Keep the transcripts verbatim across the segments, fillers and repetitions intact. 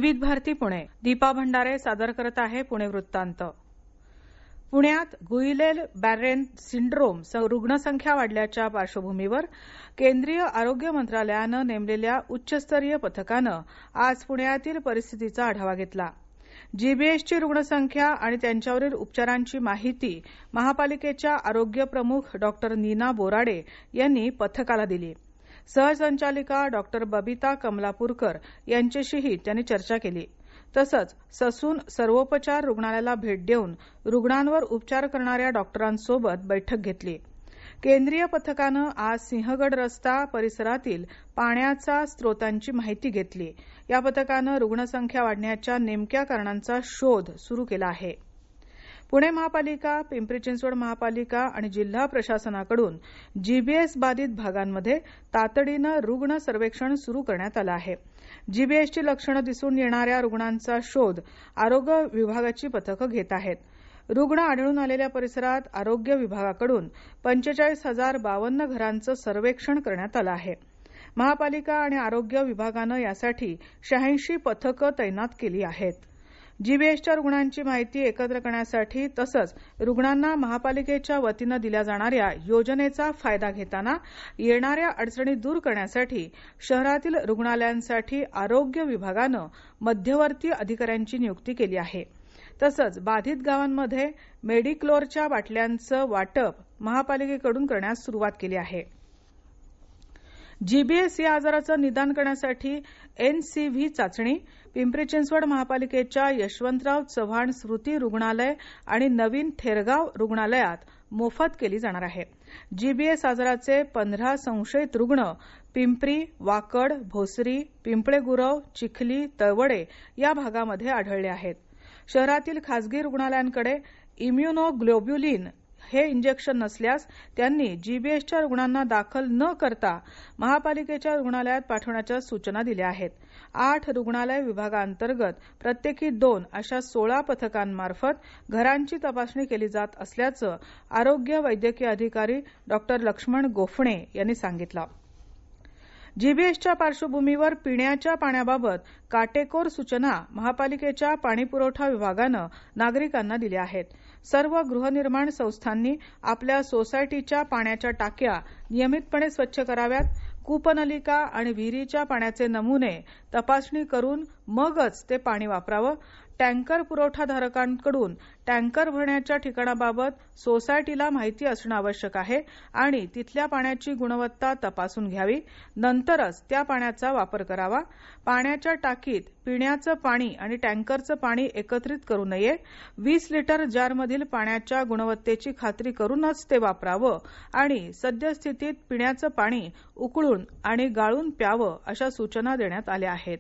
विविध भारती पुणे. दीपा भंडारे सादर करत आहे पुणे वृत्तांत. पुण्यात गुइलेल बॅरेन सिंड्रोम रुग्णसंख्या वाढल्याच्या पार्श्वभूमीवर केंद्रीय आरोग्य मंत्रालयानं नेमलेल्या उच्चस्तरीय पथकानं आज पुण्यातील परिस्थितीचा आढावा घेतला. जीबीएसची रुग्णसंख्या आणि त्यांच्यावरील उपचारांची माहिती महापालिकेच्या आरोग्य प्रमुख डॉक्टर नीना बोराडे यांनी पथकाला दिली. सहसंचालिका डॉक्टर बबिता कमलापूरकर यांच्याशीही त्यांनी चर्चा केली. तसंच ससून सर्वोपचार रुग्णालयाला भेट देऊन रुग्णांवर उपचार करणाऱ्या डॉक्टरांसोबत बैठक घेतली. केंद्रीय पथकानं आज सिंहगड रस्ता परिसरातील पाण्याच्या स्त्रोतांची माहिती घेतली. या पथकानं रुग्णसंख्या वाढण्याच्या नेमक्या कारणांचा शोध सुरू केला आहे. पुणे महापालिका, पिंपरी चिंचवड महापालिका आणि जिल्हा प्रशासनाकडून जीबीएस बाधित भागांमध्ये तातडीनं रुग्ण सर्वेक्षण सुरू करण्यात आलं आहे. जीबीएसची लक्षणं दिसून येणाऱ्या रुग्णांचा शोध आरोग्य विभागाची पथकं घेत आहेत. रुग्ण आढळून आलेल्या परिसरात आरोग्य विभागाकडून पंचेचाळीस हजार बावन्न घरांचं सर्वेक्षण करण्यात आलं आहे. महापालिका आणि आरोग्य विभागानं यासाठी शहाऐंशी पथकं तैनात केली आहेत. जीबीएसच्या रुग्णांची माहिती एकत्र करण्यासाठी तसंच रुग्णांना महापालिकेच्या वतीनं दिल्या जाणाऱ्या योजनेचा फायदा घेताना येणाऱ्या अडचणी दूर करण्यासाठी शहरातील रुग्णालयांसाठी आरोग्य विभागानं मध्यवर्ती अधिकाऱ्यांची नियुक्ती केली आहे. तसंच बाधित गावांमध्ये मेडिक्लोरच्या बाटल्यांचं वाटप महापालिकेकडून करण्यास सुरुवात केली आहे. जीबीएस या आजाराचं निदान करण्यासाठी एनसीव्ही चाचणी पिंपरी चिंचवड महापालिकेच्या यशवंतराव चव्हाण स्मृती रुग्णालय आणि नवीन थेरगाव रुग्णालयात मोफत केली जाणार आहे. जीबीएस आजाराचे पंधरा संशयित रुग्ण पिंपरी, वाकड, भोसरी, पिंपळेगुरव, चिखली, तळवडे या भागामध्ये आढळले आहेत. शहरातील खासगी रुग्णालयांकडे इम्युनोग्लोब्युलिन हे इंजेक्शन नसल्यास त्यांनी जीबीएसच्या रुग्णांना दाखल न करता महापालिकेच्या रुग्णालयात पाठवण्याच्या सूचना दिल्या आहेत. आठ रुग्णालय विभागांतर्गत प्रत्येकी दोन अशा सोळा पथकांमार्फत घरांची तपासणी केली जात असल्याचं आरोग्य वैद्यकीय अधिकारी डॉक्टर लक्ष्मण गोफणे यांनी सांगितलं. जीबीएसच्या पार्श्वभूमीवर पिण्याच्या पाण्याबाबत काटेकोर सूचना महापालिकेच्या पाणीपुरवठा विभागानं नागरिकांना दिल्या आहेत. सर्व गृहनिर्माण संस्थांनी आपल्या सोसायटीच्या पाण्याच्या टाक्या नियमितपणे स्वच्छ कराव्यात. कूपनलिका आणि विहिरीच्या पाण्याचे नमुने तपासणी करून मगच ते पाणी वापरावं. टँकर पुरवठाधारकांकडून टँकर भरण्याच्या ठिकाणाबाबत सोसायटीला माहिती असणं आवश्यक आहे आणि तिथल्या पाण्याची गुणवत्ता तपासून घ्यावी. नंतरच त्या पाण्याचा वापर करावा. पाण्याच्या टाकीत पिण्याचं पाणी आणि टँकरचं पाणी एकत्रित करू नये. वीस लिटर जारमधील पाण्याच्या गुणवत्तेची खात्री करूनच ते वापरावं आणि सद्यस्थितीत पिण्याचं पाणी उकळून आणि गाळून प्यावं अशा सूचना देण्यात आल्या आहेत.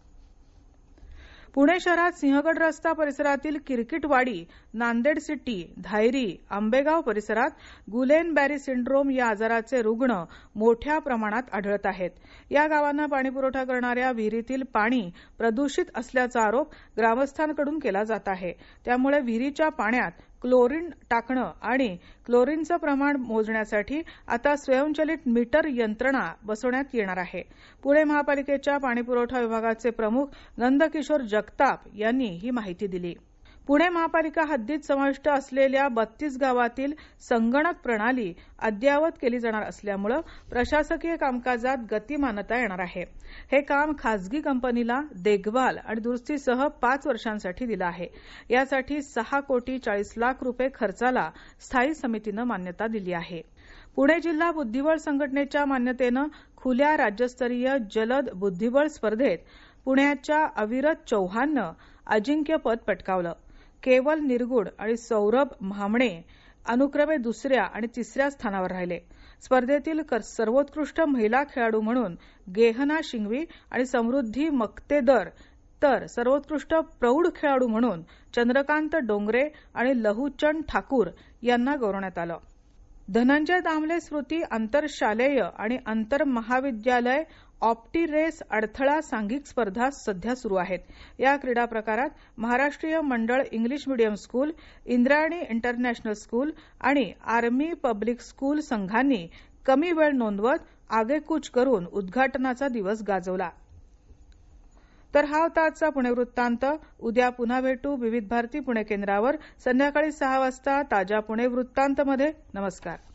पुणे शहरात सिंहगड रस्ता परिसरातील किरकिटवाडी, नांदेड सिटी, धायरी, आंबेगाव परिसरात गुलेन बॅरी सिंड्रोम या आजाराचे रुग्ण मोठ्या प्रमाणात आढळत आहेत. या गावांना पाणीपुरवठा करणाऱ्या विहिरीतील पाणी प्रदूषित असल्याचा आरोप ग्रामस्थांकडून केला जात आहे. त्यामुळे विहिरीच्या पाण्यात क्लोरीन टाकणं आणि क्लोरीनचं प्रमाण मोजण्यासाठी आता स्वयंचलित मीटर यंत्रणा बसवण्यात येणार आहे. पुणे महापालिकेच्या पाणीपुरवठा विभागाचे प्रमुख नंदकिशोर जगताप यांनी ही माहिती दिली. पुणे महापालिका हद्दीत समाविष्ट असलेल्या बत्तीस गावातील संगणक प्रणाली अद्ययावत केली जाणार असल्यामुळे प्रशासकीय कामकाजात गतिमानता येणार आहे. हे काम खासगी कंपनीला देखभाल आणि दुरुस्तीसह पाच वर्षांसाठी दिलं आहे. यासाठी सहा कोटी चाळीस लाख रुपये खर्चाला स्थायी समितीनं मान्यता दिली आहे. पुणे जिल्हा बुद्धिबळ संघटनेच्या मान्यतेनं खुल्या राज्यस्तरीय जलद बुद्धिबळ स्पर्धेत पुण्याच्या अविरत चौहाननं अजिंक्यपद पटकावलं. केवल निरगुड आणि सौरभ म्हामणे अनुक्रमे दुसऱ्या आणि तिसऱ्या स्थानावर राहिले. स्पर्धेतील सर्वोत्कृष्ट महिला खेळाडू म्हणून गेहना शिंगवी आणि समृद्धी मक्तेदर तर सर्वोत्कृष्ट प्रौढ खेळाडू म्हणून चंद्रकांत डोंगरे आणि लहुचंद ठाकूर यांना गौरवण्यात आलं. धनंजय दामले स्मृती आंतरशालेय आणि आंतर महाविद्यालय ऑप्टी रेस अडथळा सांघिक स्पर्धा सध्या सुरू आहेत. या क्रीडा प्रकारात Maharashtriya Mandal English medium school, Indrayani international school आणि आर्मी पब्लिक स्कूल संघांनी कमी वेळ नोंदवत आगेकूच करून उद्घाटनाचा दिवस गाजवला. तर हा होता आजचा पुणे वृत्तांत. उद्या पुन्हा भेटू विविध भारती पुणे केंद्रावर संध्याकाळी सहा वाजता ताज्या पुणे वृत्तांत मध्ये. नमस्कार.